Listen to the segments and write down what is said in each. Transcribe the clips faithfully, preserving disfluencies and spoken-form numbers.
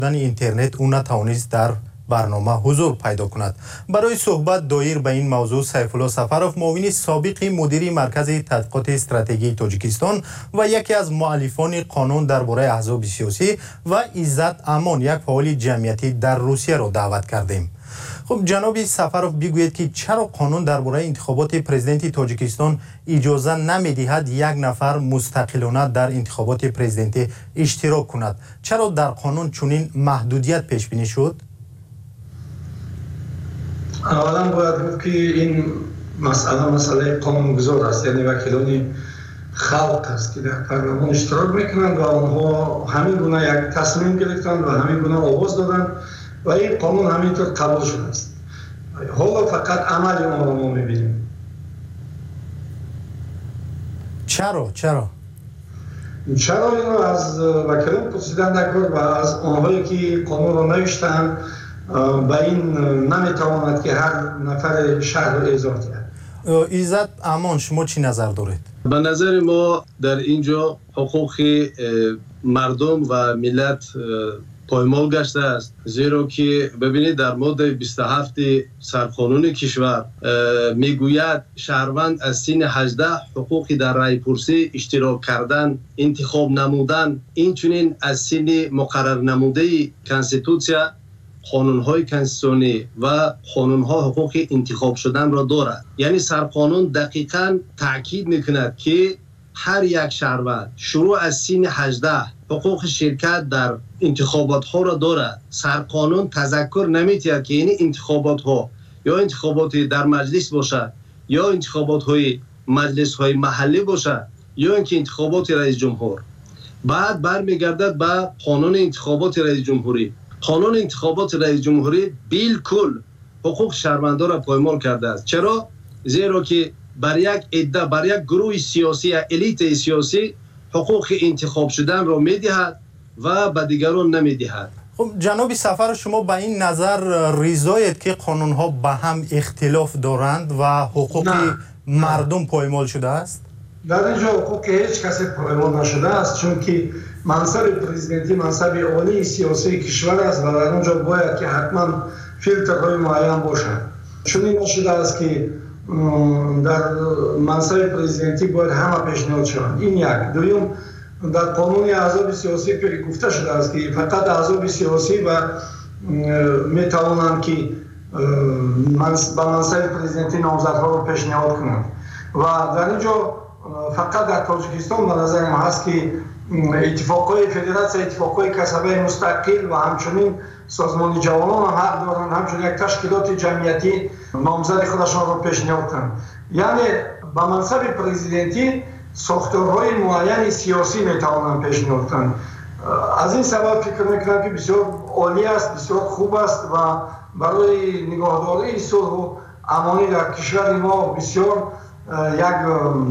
اینترنت او نتوانست در برنامه حضور پیدا کند. برای صحبت دایر به این موضوع سیفالله سفروف، معاون سابق مدیر مرکز تحقیقات استراتژی تاجیکستان و یکی از مؤلفان قانون درباره احزاب سیاسی، و عزت امان، یک فعال جمعیتی در روسیه را دعوت کردیم. خب جناب سفروف، بگویید که چرا قانون درباره انتخابات پرزیدنتی تاجیکستان اجازه نمی‌دهد یک نفر مستقلانه در انتخابات پرزیدنتی اشتراک کند؟ چرا در قانون چنین محدودیت پیش بینی شد؟ اولا باید گفت که این مسئله مسئله قانونگذار است، یعنی وکیلان خلق است که در پارلمان اشتراک میکنند و آنها همین گونه یک تصمیم گرفتند و همین گونه آواز دادند و این قانون همینطور قبول شده است. حالا فقط عمل آن را ما میبینیم. چرا؟ چرا؟ چرا اینو از وکیلان پرسیدن نکرد و از آنهایی که قانون را نوشتند به این نمیتواند که هر نفر شهر را اعزام کرد. عزت امان، شما چی نظر دارید؟ به نظر ما در اینجا حقوق مردم و ملت پایمال گشته است، زیرا که ببینید در ماده بیست و هفت سرقانون کشور میگوید شهروند از سن هجده حقوقی در رای پرسی، اشتراک کردن، انتخاب نمودن، این چنین از سن مقرر نموده کنستیتوسیا، قانون‌های کنستیتوسیونی و قانون‌ها حقوق انتخاب شدن را دارد. یعنی سرقانون دقیقاً تاکید میکند که هر یک شهروند شروع از سن هجده حقوق شرکت در انتخابات ها را دارد. سرقانون تذکر نمی‌دهد که این انتخابات ها یا انتخابات در مجلس باشد یا انتخابات های مجلس های محلی باشد یا اینکه انتخابات رئیس جمهور. بعد برمیگردد به قانون انتخابات رئیس جمهوری. قانون انتخابات رئیس جمهوری بالکل حقوق شهروندان را پایمال کرده است. چرا؟ زیرا که بر یک عده، بر یک گروه سیاسی یا الیت سیاسی حقوق انتخاب شدن را میدهد و به دیگران نمیدهد. خب جناب سفر، شما به این نظر رضایید که قانون ها به هم اختلاف دارند و حقوق نه. مردم پایمال شده است؟ در اینجا حقوق هیچ کسی پایمال نشده است، چون که منصب پرزیدنتی منصب عالی سیاسی کشور است و در اونجا باید که حتما فیلترهای معین باشد. چون این نشده است که در منصب پرزیدنتی باید همه پیشنهاد شوند. این یک. دوم، در قانون احزاب سیاسی که گفته شده است که فقط احزاب سیاسی و میتوانند که به منصب پرزیدنتی نامزدها را پیشنهاد کنند و در اینجا فقط در تاجیکستان به نظر ما هست که اتفاقهای فدراسیون، اتفاقهای کسبه مستقل و همچنین سازمان جوانان هم حق دارند همچنین یک تشکیلات جمعیتی نامزد خودشان را پیشنهاد کنند. یعنی به منصب پرزیدنتی ساختارهای معین سیاسی میتوانند پیشنهاد کنند. از این سبب فکر میکنم که بسیار عالی است، بسیار خوب است و برای نگهداری صلح و امانی در کشور ما بسیار یک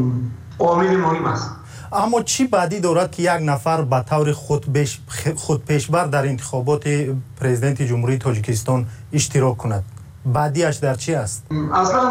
عامل مهم است. اما چی بدی دارد که یک نفر به طور خودپیش خودپیشبر در انتخابات پرزیدنت جمهوری تاجیکستان اشتراک کند؟ بدیش در چی است؟ اصلا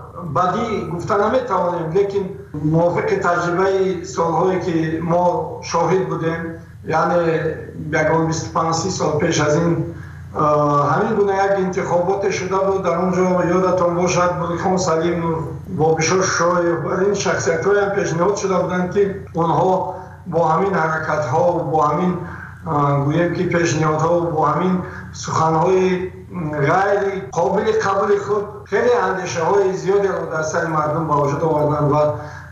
بدی گفتن نمیتوانیم، لیکن موافق تجربه سالهایی که ما شاهد بودیم، یعنی یکان بیست و پنج سال پیش از این همین گونه یک انتخابات شده بود. در اونجا یادتان باشد بوری خان سلیم با بشار شای و این شخصیت های هم پیشنهاد شده بودند که اونها با همین حرکت ها و با همین گویم که پیشنهاد ها و با همین سخن های غیر قابل قبول خود خیلی اندیشه های زیادی رو در سر مردم با وجود آوردند و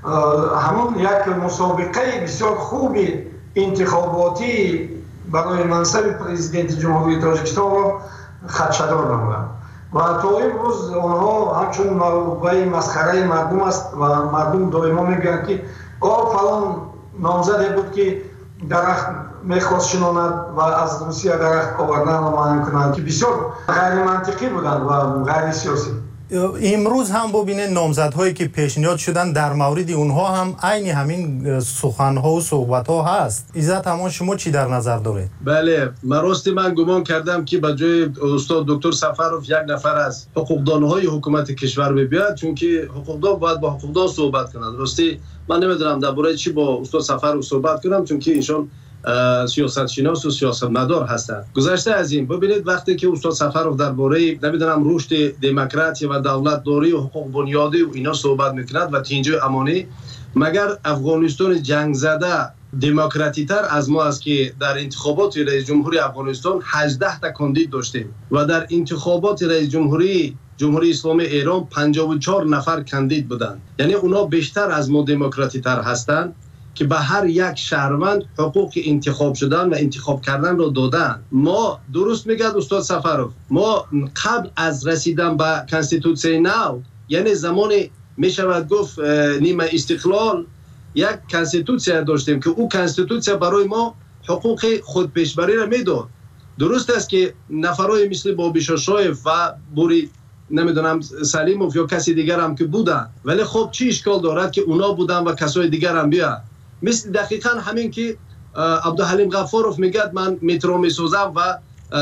همون یک مسابقه بسیار خوبی انتخاباتی برای منصب پرزیدنت جمهوری تاجیکستان را خدشه‌دار نمودند و تا امروز آنها همچون مربوطه مسخره مردم است و مردم دائما میگن که آه فلان نامزدی بود که درخت میخواست شناند و از روسیه درخت آوردن و معین کنند که بسیار غیر منطقی بودند و غیر سیاسی. امروز هم ببینید نامزدهایی که پیشنهاد شدن در مورد اونها هم عین همین سخنها و صحبتها هست. عزت امان، شما چی در نظر دارید؟ بله، من راستی من گمان کردم که به جای استاد دکتر سفروف یک نفر از حقوقدانهای حکومت کشور بیاد، چون که حقوقدان باید با حقوقدان صحبت کنند. راستی من نمیدونم درباره چی با استاد سفروف صحبت کنم، چون که ایشان سیاست شناس و سیاست مدار هستند. گذشته از این ببینید وقتی که استاد سفرов درباره نمیدونم رشد دموکراسی و دولت داری و حقوق بنیادی و اینا صحبت میکند و تینجای امانی، مگر افغانستان جنگ زده دموکراتی تر از ما است که در انتخابات رئیس جمهوری افغانستان هجده تا کاندید داشتیم و در انتخابات رئیس جمهوری جمهوری اسلامی ایران پنجاه و چهار نفر کاندید بودند. یعنی اونا بیشتر از ما دموکراتی تر هستند که به هر یک شهروند حقوق انتخاب شدن و انتخاب کردن رو دادن. ما درست میگه استاد سفرov، ما قبل از رسیدن به کانستیتوسیون نو، یعنی زمان میشود گفت نیمه استقلال، یک کانستیتوسیا داشتیم که او کانستیتوسیا برای ما حقوق خودپیشبری را میداد. درست است که نفرای مثل بابی شاشایف و بوری نمیدونم سلیموف یا کسی دیگر هم که بودن، ولی خب چی اشکال دارد که اونا بودن و کسای دیگر هم بیا. مثل دقیقا همین که عبدالحلیم غفارov میگه من مترو میسازم و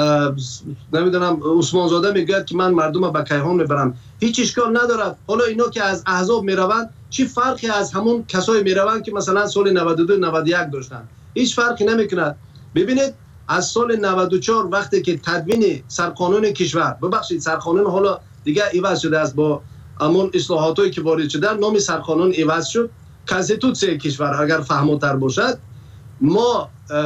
نمیدونم عثمان زاده میگه که من مردم به کیهان میبرم، هیچ اشکال ندارد. حالا اینا که از احزاب میروند چی فرقی از همون کسای میروند که مثلا سال نود و دو نود و یک داشتن؟ هیچ فرقی نمیکند. ببینید از سال نود و چهار وقتی که تدوین سرقانون کشور، ببخشید سرقانون حالا دیگه عوض شده است، با همون اصلاحاتی که وارد شدن نام سرقانون عوض شد، کانستیتوسیون کشور اگر فهموتر باشد، ما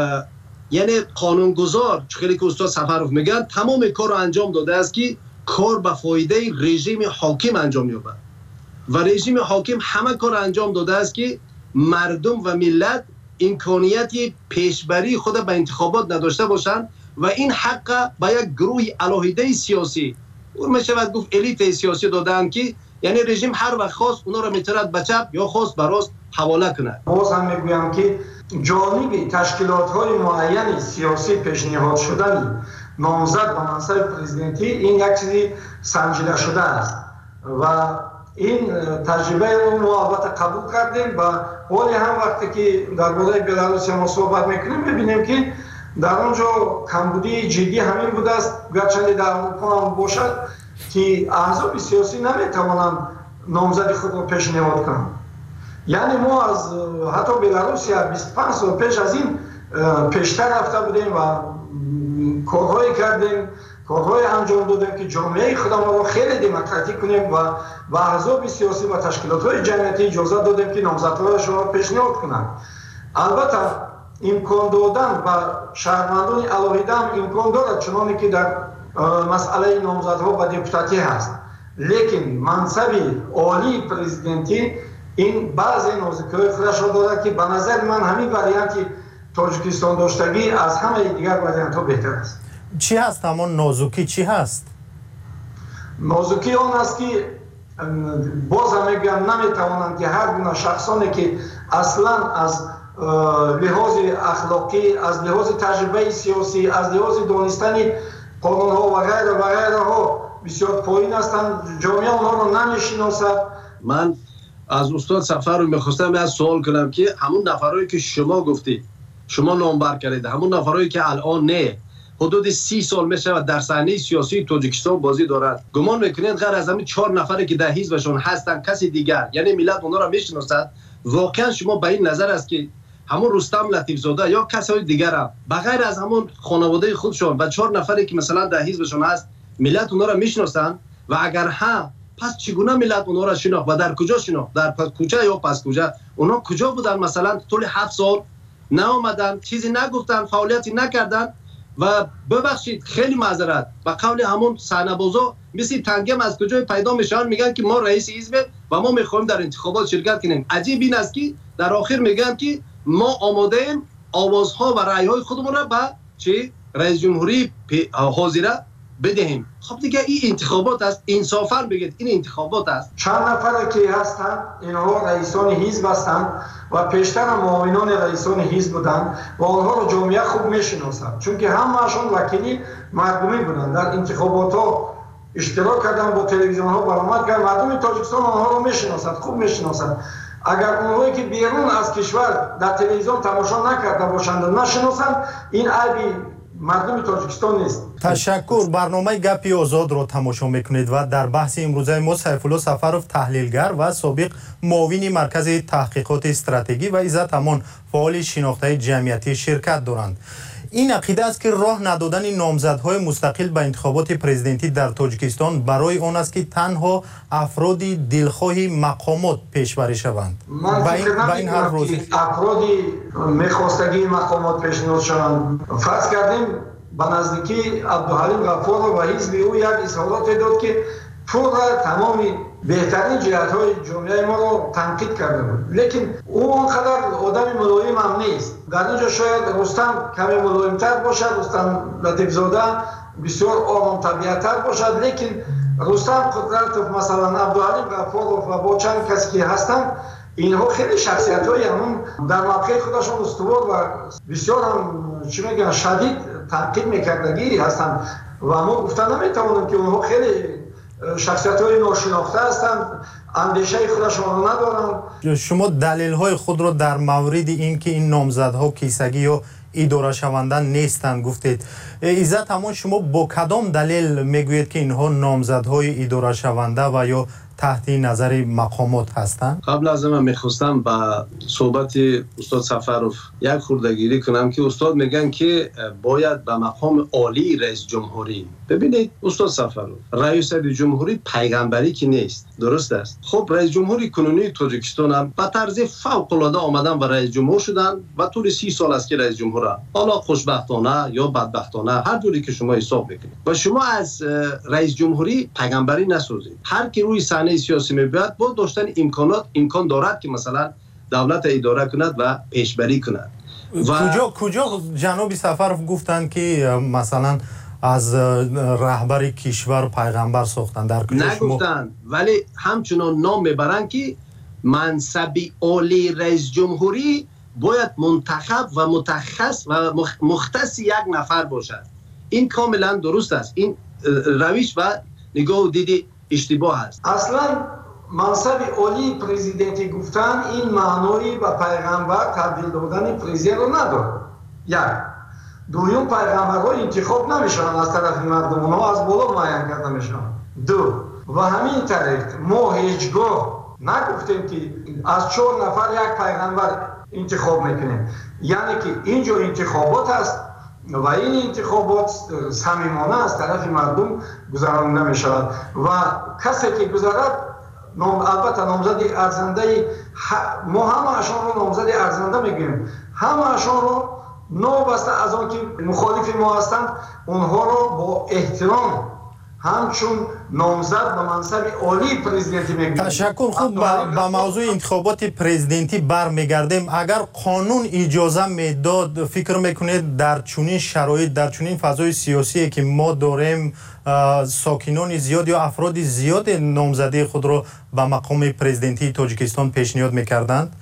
یعنی قانونگذار خیلی که استاد سفرov میگن تمام کار رو انجام داده است که کار به فایده رژیم حاکم انجام یابد و رژیم حاکم همه کار انجام داده است که مردم و ملت امکانیت پیشبری خود به انتخابات نداشته باشند و این حق به یک گروه علاهیده سیاسی، اون میشود گفت الیت سیاسی دادن که یعنی رژیم هر وقت خواست اونا رو میترد به چپ یا خواست به راست حواله کنه. باز هم میگویم که جانب تشکیلات های معین سیاسی پیشنهاد شدن نامزد به منصب پرزیدنتی این یک چیزی سنجیده شده است و این تجربه رو ما البته قبول کردیم و ولی هم وقتی که درباره بلاروس ما صحبت میکنیم میبینیم که در اونجا کمبودی جدی همین بوده است، گرچه در اروپا هم باشد که احزاب سیاسی نمیتوانند نامزد خود را پیشنهاد کنند. یعنی ما از حتی بلاروس بیست و پنج سال پیش از این پیشتر رفته بودیم و کارهایی کردیم، کارهای انجام دادیم که جامعه خودمان را خیلی دموکراتیک کنیم و به احزاب سیاسی و تشکیلات‌های جمعیتی اجازه دادیم که نامزدهایشان را پیشنهاد کنند. البته امکان دادن به شهروندان علاهیده هم امکان دارد، چنانکه که در مسئله نامزدها به دپوتاتی هست، لیکن منصب عالی پرزیدنتی این بعضی نازکی‌های خودش را دارد که به نظر من همین واریانتی تاجیکستان داشتگی از همه دیگر واریانت‌ها بهتر است. چی هست همون نازکی؟ چی هست؟ نازکی آن است که باز هم میگم نمیتوانند که هر گونه شخصانی که اصلا از لحاظ اخلاقی، از لحاظ تجربه سیاسی، از لحاظ دانستن قانون ها و غیره و غیره ها بسیار پایین هستند، جامعه آنها را نمیشناسد. من از استاد سفرov میخواستم از سوال کنم که همون نفرایی که شما گفتید، شما نامبر کردید، همون نفرایی که الان نه حدود سی سال میشه و در صحنه سیاسی تاجیکستان بازی دارد، گمان میکنید غیر از همین چهار نفری که در حزبشون هستن کسی دیگر، یعنی ملت اونها را میشناسد؟ واقعا شما به این نظر است که همون رستم لطیف زاده یا کسای دیگر هم بغیر از همون خانواده خودشون و چهار نفری که مثلا در حزبشون هست ملت اونها را میشناسن؟ و اگر ها پس چگونه ملت اونها را شناخت و در کجا شناخت؟ در کوچه یا پس کوچه؟ اونها کجا بودن؟ مثلا طول هفت سال نه اومدن، چیزی نگفتن، فعالیتی نکردن و ببخشید خیلی معذرت و قول همون صحنه‌بازا مثل تنگم از کجای پیدا میشن، میگن که ما رئیس حزب و ما میخوایم در انتخابات شرکت کنیم. عجیب این است که در آخر میگن که ما آماده ایم آوازها و رأی‌های خودمون را به چی رئیس جمهوری حاضره بدهیم. خب دیگه این انتخابات است، انصافا بگید این انتخابات است. چند نفر که هستند اینها رئیسان حزب هستند و پیشتر معاونان رئیسان حزب بودند و آنها را جامعه خوب میشناسند، چون که همه‌شون وکیلی مردمی بودند، در انتخابات ها اشتراک کردن، با تلویزیون ها برآمد کردن، مردم تاجیکستان آنها را میشناسند، خوب میشناسند. اگر اونهایی که بیرون از کشور در تلویزیون تماشا نکرده باشند و نشناسند، این عیبی مردم تاجیکستان نیست. تشکر. برنامه گپی آزاد رو تماشا میکنید و در بحث امروزه ما سیفالله سفروف تحلیلگر و سابق معاون مرکز تحقیقات استراتژی و عزت امان فعال شناخته جمعیتی شرکت دارند. این عقیده است که راه ندادن نامزدهای مستقل به انتخابات پرزیدنتی در تاجیکستان برای آن است که تنها افرادی دلخواهی مقامات پیشبری شوند. من فکر نمی‌کنم که افرادی میخواستگی مقامات پیشنهاد شوند. فرض کردیم به نزدیکی عبدالحلیم غفار و حزب او یک اظهارات داد که پورا تمام بهترین جهت‌های جامعه ما رو تنقید کرده بود، لیکن او آنقدر آدم ملایم هم نیست. در اینجا شاید رستم کمی ملایم‌تر باشد، رستم لطیف‌زاده بسیار آرام طبیعت‌تر باشد، لیکن رستم قدرت مثلا عبدالحلیم غفار و با چند کسی که هستند اینها خیلی شخصیت‌های همون در موقع خودشون استوار و بسیار هم چی میگن شدید تنقید میکردگی هستند و ما گفتن نمیتوانیم که اونها خیلی شخصیت‌های ناشناخته هستند، اندیشه خودشون رو ندارند. شما دلیل‌های خود را در مورد این که این نامزدها کیسگی یا اداره شونده نیستند گفتید. عزت امان، شما با کدام دلیل میگویید که اینها نامزدهای اداره شونده و یا تحت نظر مقامات هستند؟ قبل از من میخواستم با صحبت استاد سفروف یک خوردگیری کنم که استاد میگن که باید به مقام عالی رئیس جمهوری. ببینید استاد سفروف، رئیس جمهوری پیغمبری که نیست، درست است. خب رئیس جمهوری کنونی تاجیکستان هم به طرز فوق العاده آمدن و رئیس جمهور شدن و طول سی سال است که رئیس جمهور هم. حالا خوشبختانه یا بدبختانه هر جوری که شما حساب میکنید و شما از رئیس جمهوری پیغمبری نسازید. هر کی روی صحنه سیاسی میبید با داشتن امکانات امکان دارد که مثلا دولت اداره کند و پیشبری کند. و کجا کجا جناب سفروف گفتند که مثلا از رهبر کشور پیغمبر ساختن؟ در نگفتن، ولی همچنان نام میبرند که منصب عالی رئیس جمهوری باید منتخب و متخصص و مختص یک نفر باشد. این کاملا درست است. این روش و نگاه و دید اشتباه است. اصلا منصب عالی پرزیدنتی گفتن این معنی به پیغمبر تبدیل دادن پرزیدنت رو نداره. یک دوم، پیغمبرها انتخاب نمیشن از طرف مردم، اونها از بالا معین کرده میشن. دو و همین طریق ما هیچگاه نگفتیم که از چهار نفر یک پیغمبر انتخاب میکنیم، یعنی که اینجا انتخابات است و این انتخابات صمیمانه از طرف مردم گذرانده می شود و کسی که گذرد نام البته نامزد ارزنده، ما همه اشان رو نامزد ارزنده میگیم، همه اشان رو نوبسته از آن که مخالف ما هستند اونها رو با احترام همچون نامزد به منصب عالی پرزیدنتی میگیم. تشکر. خوب به موضوع انتخابات پرزیدنتی برمیگردیم. اگر قانون اجازه میداد فکر میکنید در چنین شرایط، در چنین فضای سیاسی که ما داریم، ساکنان زیاد یا افراد زیاد نامزدی خود را به مقام پرزیدنتی تاجیکستان پیشنهاد میکردند؟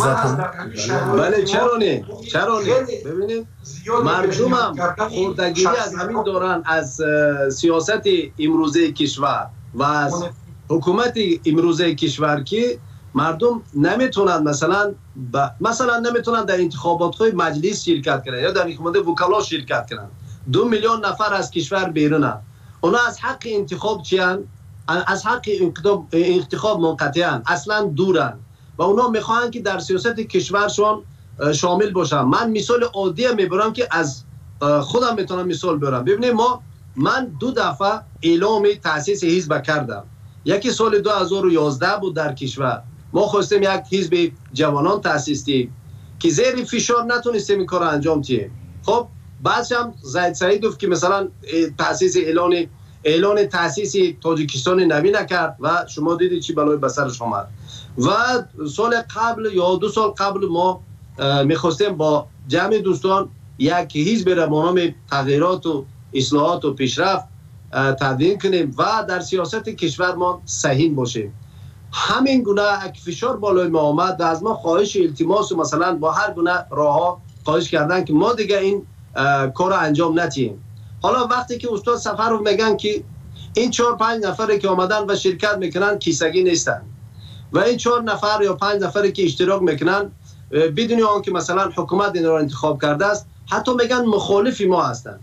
بله چرا نه؟ چرا نه؟ ببینید مردم هم خوردگیری از همین دوران از سیاست امروزه کشور و از حکومت امروزه کشور که مردم نمیتونن مثلا ب... مثلا نمیتونن در انتخابات های مجلس شرکت کنن یا در انتخابات وکلا شرکت کنن. دو میلیون نفر از کشور بیرونن، اونا از حق انتخاب چیان؟ از حق انتخاب منقطعن، اصلا دورن و اونا میخوان که در سیاست کشورشون شامل باشن. من مثال عادی میبرم که از خودم میتونم مثال برم. ببینید ما من دو دفعه اعلام تاسیس حزب کردم. یکی سال دو هزار و یازده بود در کشور. ما خواستیم یک حزب جوانان تاسیس دیم که زیر فشار نتونستیم این کار انجام دهیم. خب بعدش هم زید سعید گفت که مثلا تاسیس اعلان اعلان تاسیس تاجیکستان نوی نکرد و شما دیدید چی بلای به سرش آمد. و سال قبل یا دو سال قبل ما میخواستیم با جمع دوستان یک حزب را به نام تغییرات و اصلاحات و پیشرفت تدوین کنیم و در سیاست کشور ما سهیم باشیم. همین گونه یک فشار بالای ما آمد و از ما خواهش التماس و مثلا با هر گونه راهها خواهش کردن که ما دیگه این کار انجام ندهیم. حالا وقتی که استاد سفروف میگن که این چهار پنج نفری که آمدن و شرکت میکنن کیسگی نیستن و این چهار نفر یا پنج نفری که اشتراک میکنن بدون آن که مثلا حکومت این را انتخاب کرده است، حتی میگن مخالف ما هستند.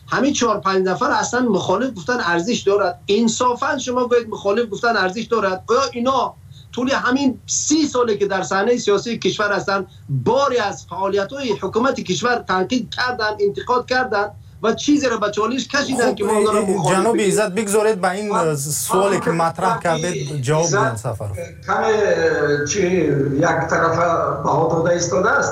همین چهار پنج نفر اصلا مخالف گفتن ارزش دارد. انصافا شما باید مخالف گفتن ارزش دارد. آیا اینا طول همین سی ساله که در صحنه سیاسی کشور هستند باری از فعالیت‌های حکومت کشور تنقید کردن، انتقاد کردن و چیزی را به چالش کشیدن که ما دارم مخالف. جناب عزت بگذارید به این سوالی که مطرح کردید جواب بدن. سفرов کمی چی یک طرف بها داده ایستاده است.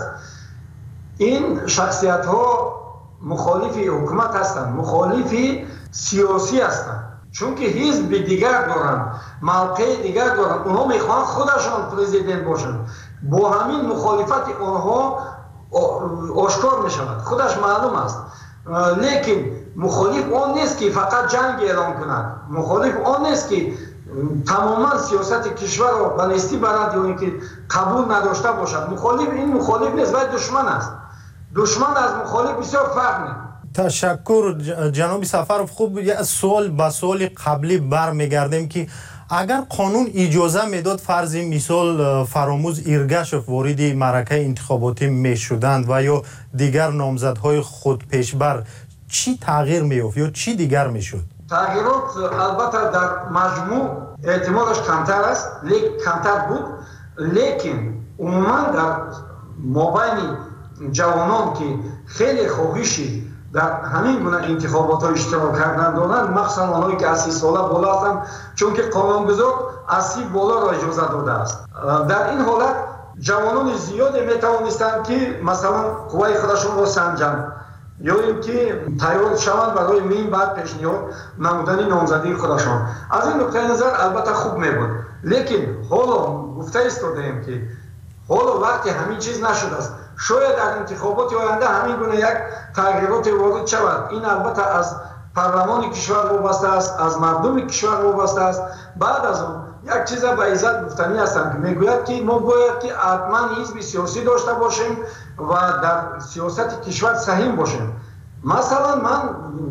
این شخصیت ها مخالف حکومت هستند، مخالف سیاسی هستند، چون که حزب دیگر دارن، موقع دیگر دارن. اونها میخوان خودشان پرزیدنت باشن. با همین مخالفت اونها آشکار میشود، خودش معلوم است. لیکن مخالف اون نیست که فقط جنگ اعلام کند، مخالف اون نیست که تماما سیاست کشور را به نیستی برد یا اینکه قبول نداشته باشد. مخالف این مخالف نیست، ولی دشمن است. دشمن از مخالف بسیار فرق می‌کند. تشکر جناب سفرов. خوب یه سوال به سوال قبلی برمیگردیم که اگر قانون اجازه میداد فرض مثال فراموز ایرگاشف وارد معرکه انتخاباتی میشدند و یا دیگر نامزدهای خود پیشبر، چی تغییر میافت یا چی دیگر میشد؟ تغییرات البته در مجموع احتمالش کمتر است، لیکن کمتر بود، لیکن عموما در مابین جوانان که خیلی خواهشی در همین گونه انتخابات ها اشتراک کردن دارند، مخصوصا آنهایی که از سی ساله بالا هستند، چون که قانونگذار از سی بالا را اجازه داده است. در این حالت جوانان زیادی می توانستند که مثلا قوای خودشون را سنجند یا اینکه تیار شوند برای مین بعد پیشنهاد نمودن نامزدی خودشان. از این نقطه نظر البته خوب می بود، لیکن حالا گفته ایستادیم که حالا وقتی همین چیز نشده است، شاید در انتخابات آینده همین گونه یک تغییرات وارد شود. این البته از پارلمان کشور وابسته است، از مردم کشور وابسته است. بعد از اون یک چیز به عزت گفتنی هستند که میگوید که ما باید که حتما حزب سیاسی داشته باشیم و در سیاست کشور سهیم باشیم. مثلا من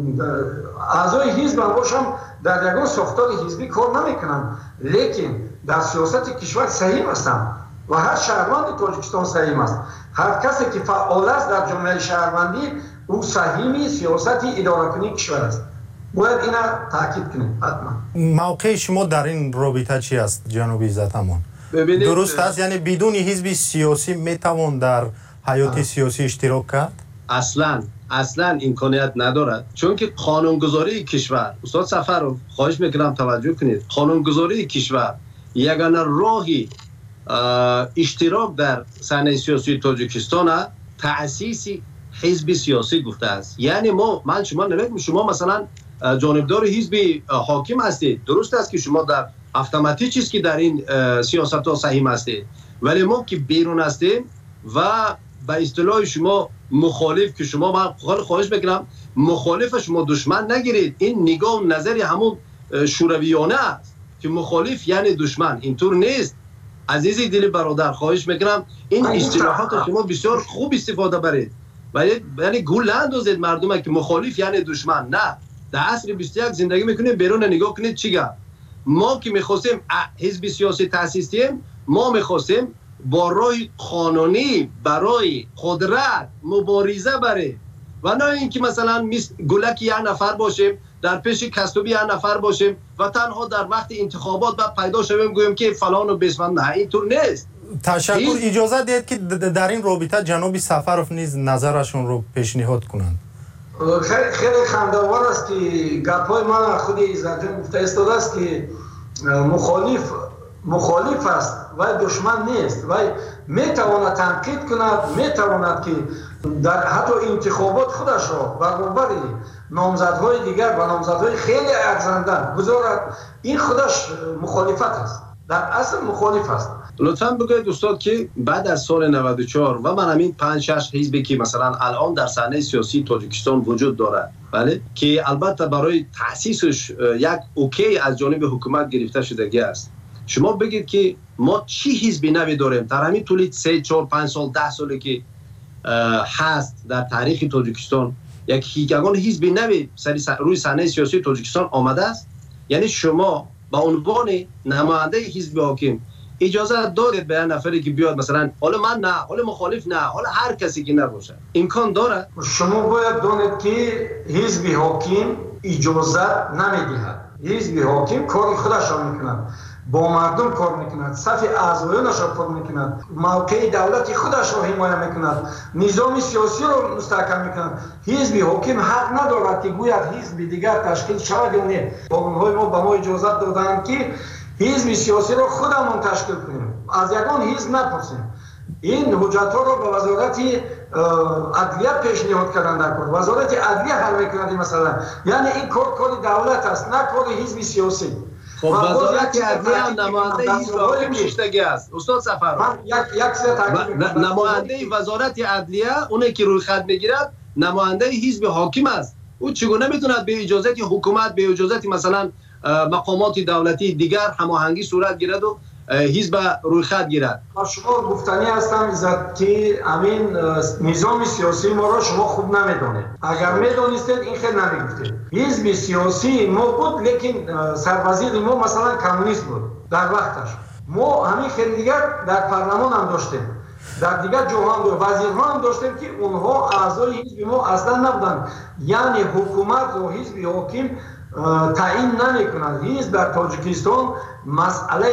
اعضای حزب باشم، در یگان ساختار حزبی کار نمیکنم، لیکن در سیاست کشور سهیم هستم و هر شهروند تاجیکستان سهیم است. هر کسی که فعال است در جامعه شهروندی او سهیم سیاست اداره کنی کشور است. باید اینا تاکید کنیم حتما. موقع شما در این رابطه چی است جناب عزتمان؟ درست است یعنی بدون حزب سیاسی میتوان در حیات سیاسی اشتراک کرد؟ اصلا اصلا امکانیت ندارد، چون که قانونگذاری کشور، استاد سفرov خواهش میکنم توجه کنید، قانونگذاری کشور یگانه راهی اشتراک در صحنه سیاسی تاجیکستان تأسیس حزب سیاسی گفته است. یعنی ما من شما نمیگم شما مثلا جانبدار حزب حاکم هستید، درست است که شما در اتوماتیک چیز که در این سیاست ها سهیم هستید، ولی ما که بیرون هستیم و به اصطلاح شما مخالف که شما من خواهش میکنم مخالف شما دشمن نگیرید. این نگاه و نظری همون شورویانه است که مخالف یعنی دشمن، اینطور نیست. عزیزی دل برادر خواهش میکنم این اصطلاحات شما بسیار خوب استفاده برید و یعنی گول اندازید مردم که مخالف یعنی دشمن. نه، در عصر بیست و یک زندگی میکنیم، بیرون نگاه کنید چیگه. ما که میخواستیم حزب سیاسی تأسیس کنیم، ما میخواستیم با راه قانونی برای قدرت مبارزه بریم و نه اینکه مثلا گلک یک نفر باشیم، در پیش کسبی یک نفر باشیم و تنها در وقت انتخابات بعد پیدا شویم گویم که فلان و بسمن. نه، اینطور نیست. تشکر. اجازه دهید که در این رابطه جناب سفرov نیز نظرشون رو پیشنهاد کنند. خیلی خیلی خنده‌آور است که گپ‌های من خود عزت‌جان گفته ایستاده است که مخالف مخالف است و دشمن نیست و میتواند تنقید کند، میتواند که در حتی انتخابات خودش را برابر نامزدهای دیگر و نامزدهای خیلی ارزنده گذارد. این خودش مخالفت است، در اصل مخالف است. لطفاً بگوید استاد که بعد از سال نود و چهار و من همین پنج شش حزبی که مثلا الان در صحنه سیاسی تاجیکستان وجود دارد، بله، که البته برای تأسیسش یک اوکی از جانب حکومت گرفته شدگی است، شما بگید که ما چی حزبی نوی داریم در همین طول سه چهار پنج سال ده سالی که هست در تاریخ تاجیکستان، یک یگان حزبی نوی روی صحنه سیاسی تاجیکستان آمده است؟ یعنی شما با عنوان نماینده حزب حاکم اجازه دارید به نفری که بیاد مثلا حالا من نه، حالا مخالف نه، حالا هر کسی که نباشه امکان داره؟ شما باید دانید که حزب حاکم اجازه نمیدهد. حزب حاکم کار خودش را میکند، با مردم کار میکند، صف اعضایانش را کار میکند، موقع دولت خودش را حمایت میکند، نظام سیاسی را مستحکم میکند. حزب حاکم حق ندارد که گوید حزب دیگر تشکیل شود یا نه. قانون‌های ما به ما اجازه دادند که حزب سیاسی را خودمون تشکیل کنیم، از یگان حزب نپرسیم. این حجت ها را به وزارت عدلیه پیشنهاد کردن در کار. وزارت عدلیه حل میکند مثلا. یعنی این کار کار دولت است، نه کار حزب سیاسی. خب وزارت عدلیه هم نماینده حزب حاکم شیشتگی است. استاد سفر یک یک سه تاکید نماینده وزارت عدلیه اونی که روی خط میگیرد نماینده حزب حاکم است. او چگونه میتوند به اجازه حکومت، به اجازه مثلا مقامات دولتی دیگر هماهنگی صورت گیرد و حزب روی خط گیرد؟ شما گفتنی هستم عزت که همین نظام سیاسی ما را شما خوب نمیدانید. اگر میدانستید این خیلی نمیگفتید. حزب سیاسی ما بود، لیکن سروزیر ما مثلا کمونیست بود در وقتش. ما همین خیلی دیگر در پارلمان هم داشتیم، در دیگر جاها هم وزیرها هم داشتیم که اونها اعضای حزب ما اصلا نبودند. یعنی حکومت و حزب حاکم تعیین نمی‌کند. حزب در تاجیکستان مسئله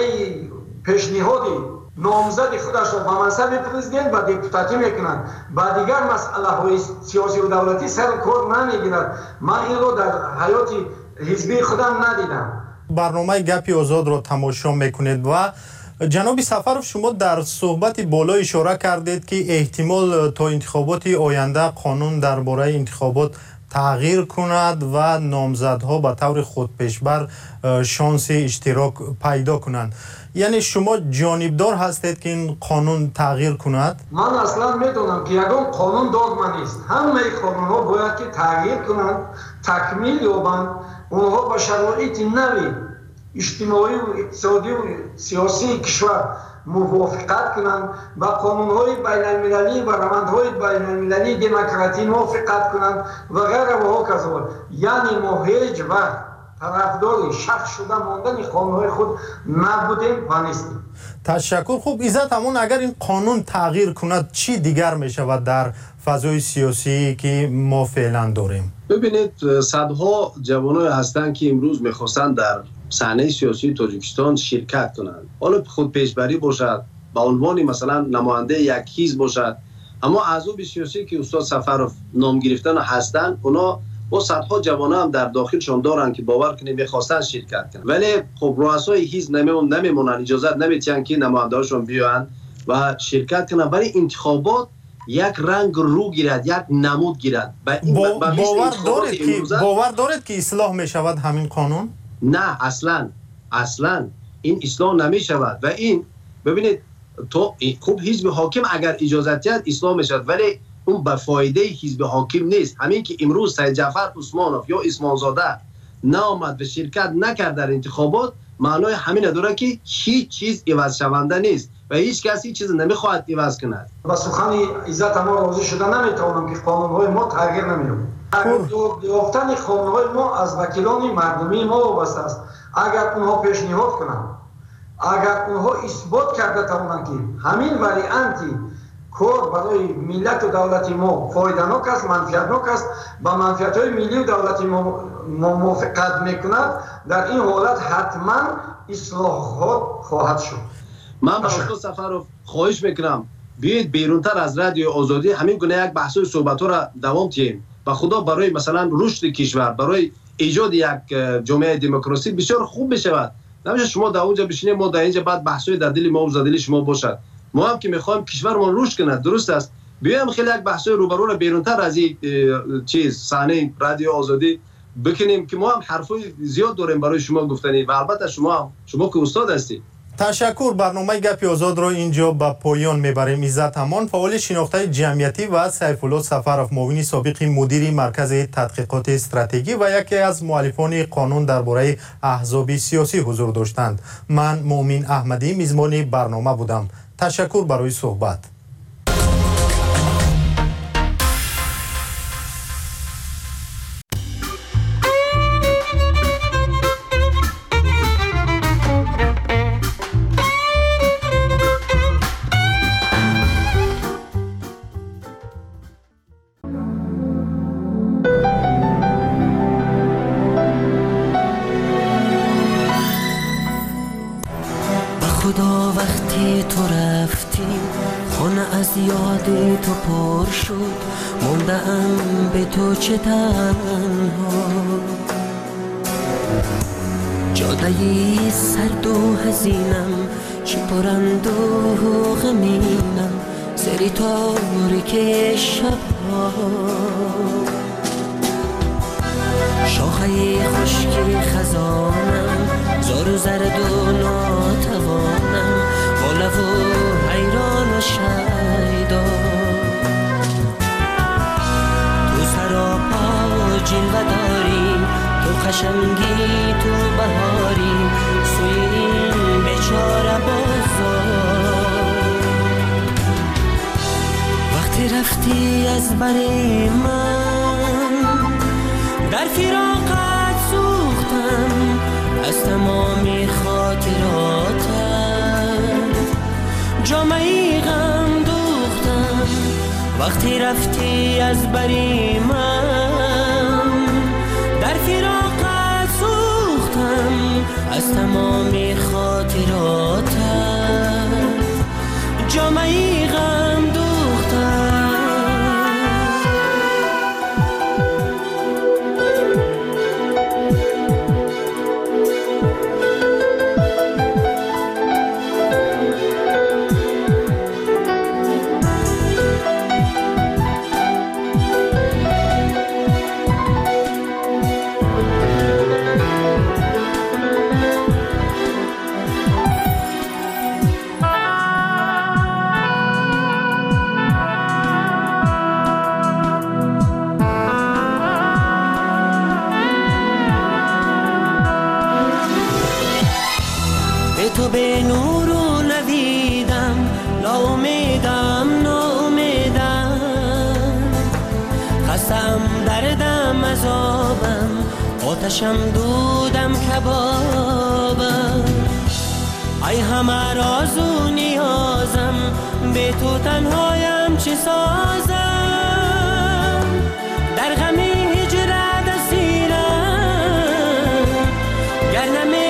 پیشنهادی نامزد خودش را به منصب پرزیدنت و دپوتاتی میکنند، با دیگر مسئله های سیاسی و دولتی سر کار نمیگیرد. من این رو در حیات حزبی خودم ندیدم. برنامه گپی آزاد را تماشا میکنید و جناب سفرов شما در صحبت بالا اشاره کردید که احتمال تا انتخابات آینده قانون درباره انتخابات تغییر کند و نامزدها به طور خودپیشبر شانس اشتراک پیدا کنند. یعنی شما جانبدار هستید که این قانون تغییر کند؟ من اصلا میدونم که یگان قانون داغما نیست. همه قانون ها باید که تغییر کنند، تکمیل یابند، اونها با شرایط نوی اجتماعی و اقتصادی و سیاسی کشور موافقت کنند، با قانون‌های بین‌المللی و روندهای بین‌المللی دموکراتی موافقت کنند و غیره و هکذا. یعنی ما هیچ وقت طرفدار شخص شده ماندن قانون‌های خود نبودیم و نیستیم. تشکر. خوب عزت همون اگر این قانون تغییر کند چی دیگر می شود در فضای سیاسی که ما فعلا داریم؟ ببینید صدها جوانای هستند که امروز میخواستند در صحنه سیاسی تاجیکستان شرکت کنند. حالا خود پیشبری باشد، به عنوان مثلا نماینده یک حزب باشد، اما اعضای سیاسی که استاد سفرов نام گرفتن هستند، اونا با صدها جوان هم در داخلشان دارن که باور کنید میخواستن شرکت کنند، ولی خب رؤسای حزب نمیمون نمیمونن، اجازه نمیدن که نماینده‌هاشون بیان و شرکت کنند. برای انتخابات یک رنگ رو گیرد، یک نمود گیرد. با با باور دارید که باور دارید که اصلاح می شود همین قانون؟ نه اصلا اصلا این اصلاح نمی شود و این ببینید تو خوب حزب حاکم اگر اجازه دهد اصلاح می شود، ولی اون به فایده حزب حاکم نیست. همین که امروز سید جعفر عثمانوف یا عثمان زاده نامد و شرکت نکرد در انتخابات، معنای همین داره که هیچ چیز عوض شونده نیست و هیچ کسی هیچ چیز نمیخواهد عوض کند. با سخن عزت ما راضی شده نمیتونم که قانون‌های ما تغییر نمی‌یابد. یافتن قانون‌های ما از وکیلان مردمی ما وابسته است. اگر اونها پیشنهاد کنند، اگر اونها اثبات کرده توانند که همین وریانتی کار برای ملت و دولت ما فایده‌ناک است، منفعتناک است، با منفعت‌های ملی و دولتی ما موافقت میکند، در این حالت حتما اصلاحات خواهد شد. من با استاد سفرов خواهش میکنم بیاید بیرونتر از رادیو آزادی همین گونه یک بحث و صحبت‌ها را دوام دهیم و خدا برای مثلا رشد کشور، برای ایجاد یک جامعه دموکراسی بسیار خوب بشود. نمیشه شما در اونجا بشینید ما در اینجا بعد بحث‌های در دل ما و در دل شما باشد. ما هم که میخوایم کشورمان رشد کنه، درست است، بیایم خیلی یک بحث‌های روبرو را بیرونتر از این چیز صحنه رادیو آزادی بکنیم که ما هم حرفای زیاد داریم برای شما گفتنی و البته شما هم شما که استاد هستید. تشکر. برنامه گپی آزاد را اینجا به پایان میبریم. عزت امان فعال شناخته جمعیتی و سیفالله سفرov معاون سابق مدیر مرکز تحقیقات استراتژی و یکی از مؤلفان قانون درباره احزاب سیاسی حضور داشتند. من مؤمن احمدی میزبان برنامه بودم. تشکر برای صحبت. وقتی تو رفتی خانه از یاد تو پر شد، موندم به تو چه تنها. جاده‌ای سرد و حزینم، چه پرند و غمینم، سری تاریک شبها. شاخه خشکی خزانم، زار و زرد و ناتوانم، با لب و حیران و شیدا. تو سراپا جلوه داری، تو قشنگی تو بهاری، سوی این بیچاره بازار. وقتی رفتی از بر من، در فراقت سوختم از تمامی خاطراتت، جامعی غم دوختم. وقتی رفتی از بر من، در فراقت سوختم از تمامی خاطراتت، جامعی غم دوختم. تو به نور و ندیدم، ناامیدم ناامیدم، خستم دردم عذابم، آتشم دودم کبابم. ای همه راز و نیازم، به تو تنهایم چه سازم. در غم هجرت اسیرم، گر نمی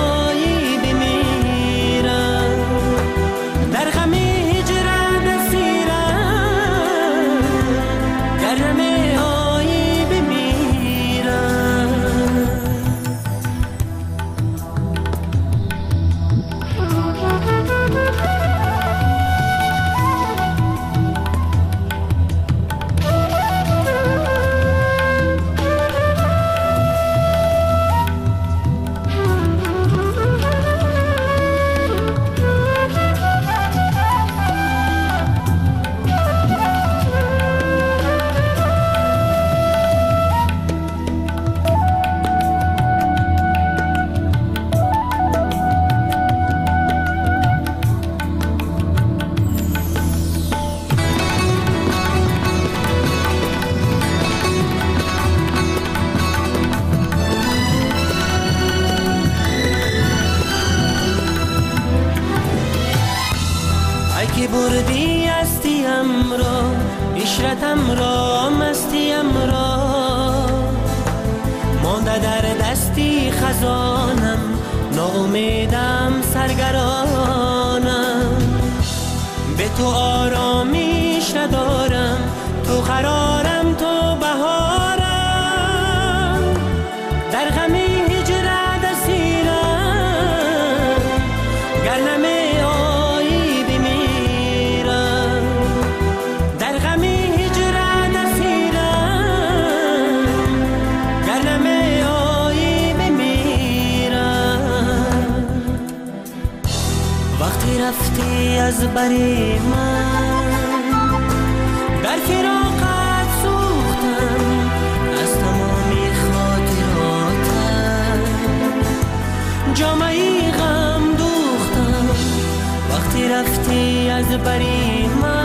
که بردی استیم را، عشرتم را مستیم را، مانده در دستی خزانم، ناامیدم سرگرانم. به تو آرامیش ندارم، تو قرارم تو بهارم. در غم هجرت اسیرم، گر نمی رفتی از بر من، در فراقت سوختم از تمامی خاطراتت، جامعی غم دوختم. وقتی رفتی از بر من،